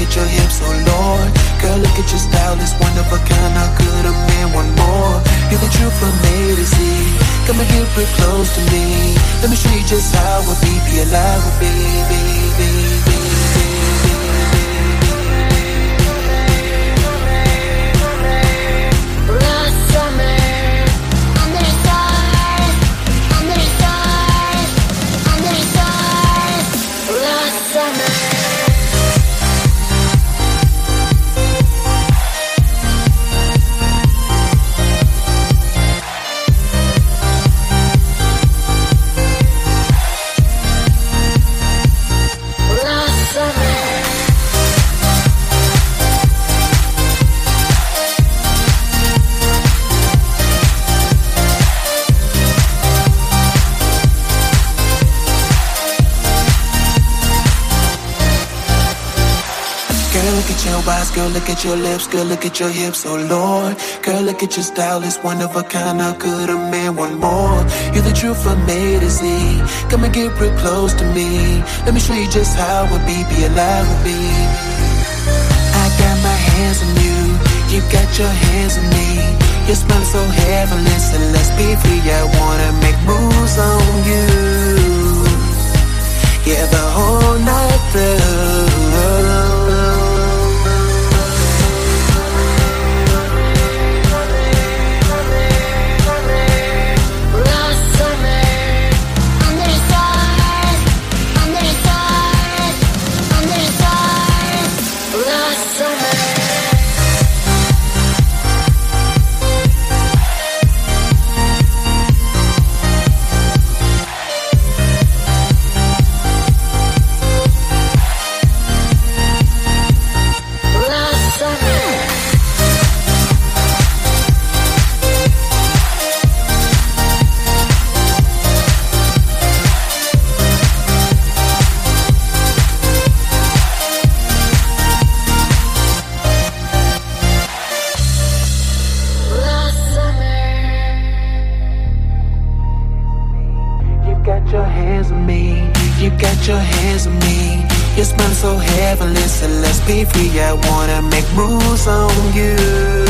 at your hips, oh Lord. Girl, look at your style, it's one of a kind. How could a man want more? You're the truth from A to Z. Come and get real close to me. Let me show you just how a be alive with baby. Girl, look at your lips, girl, look at your hips, oh Lord. Girl, look at your style, it's one of a kind. How could a man want more? You're the truth from A to Z. Come and get real close to me. Let me show you just how a be alive with me. I got my hands on you, you got your hands on me. Your smile is so heavenly, so let's be free. I wanna make moves on you. Yeah, the whole night through. Your smile so heavenly, so let's be free. I wanna make moves on you.